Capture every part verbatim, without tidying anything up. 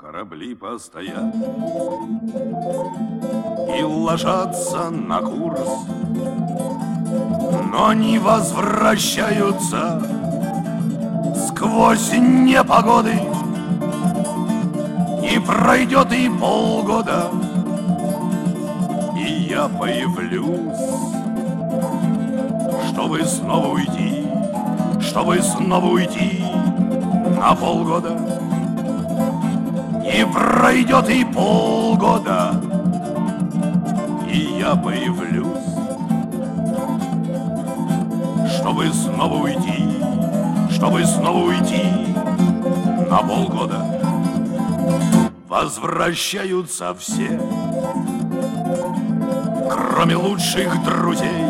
Корабли постоят и ложатся на курс, но не возвращаются сквозь непогоды. И пройдет и полгода, и я появлюсь, чтобы снова уйти, чтобы снова уйти на полгода. И пройдет и полгода, и я появлюсь, чтобы снова уйти, чтобы снова уйти на полгода. Возвращаются все, кроме лучших друзей,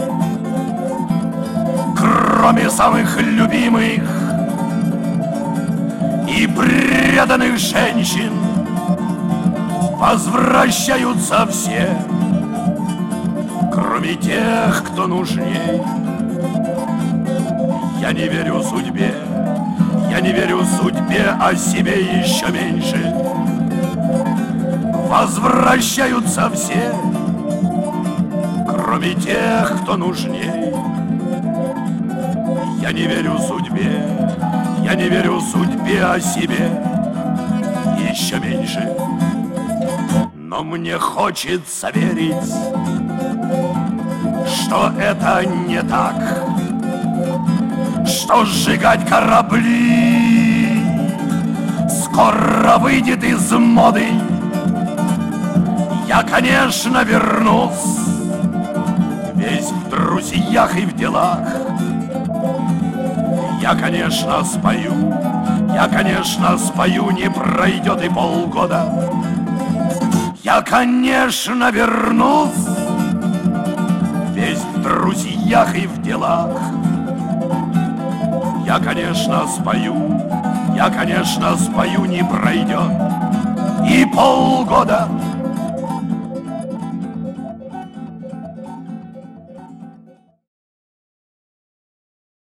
кроме самых любимых и преданных женщин. Возвращаются все, кроме тех, кто нужней. Я не верю судьбе, я не верю судьбе, а себе еще меньше. Возвращаются все, кроме тех, кто нужней. Я не верю судьбе, я не верю судьбе, а себе еще меньше. Но мне хочется верить, что это не так, что сжигать корабли скоро выйдет из моды. Я, конечно, вернусь, весь в друзьях и в делах. Я, конечно, спою, я, конечно, спою, не пройдет и полгода. Я, конечно, вернусь, весь в друзьях и в делах. Я, конечно, спою, я, конечно, спою, не пройдет и полгода.